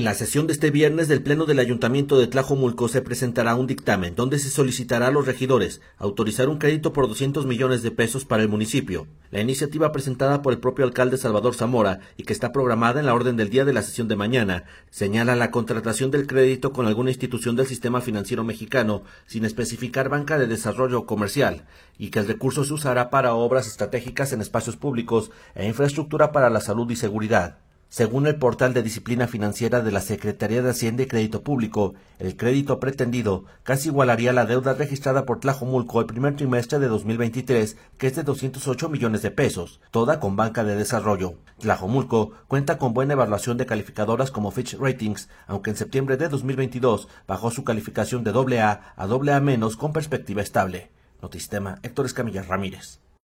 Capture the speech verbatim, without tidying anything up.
En la sesión de este viernes del Pleno del Ayuntamiento de Tlajomulco se presentará un dictamen donde se solicitará a los regidores autorizar un crédito por doscientos millones de pesos para el municipio. La iniciativa presentada por el propio alcalde Salvador Zamora y que está programada en la orden del día de la sesión de mañana, señala la contratación del crédito con alguna institución del sistema financiero mexicano sin especificar banca de desarrollo comercial y que el recurso se usará para obras estratégicas en espacios públicos e infraestructura para la salud y seguridad. Según el portal de disciplina financiera de la Secretaría de Hacienda y Crédito Público, el crédito pretendido casi igualaría la deuda registrada por Tlajomulco el primer trimestre de dos mil veintitrés, que es de doscientos ocho millones de pesos, toda con banca de desarrollo. Tlajomulco cuenta con buena evaluación de calificadoras como Fitch Ratings, aunque en septiembre de dos mil veintidós bajó su calificación de doble A a doble A menos con perspectiva estable. Notisistema, Héctor Escamilla Ramírez.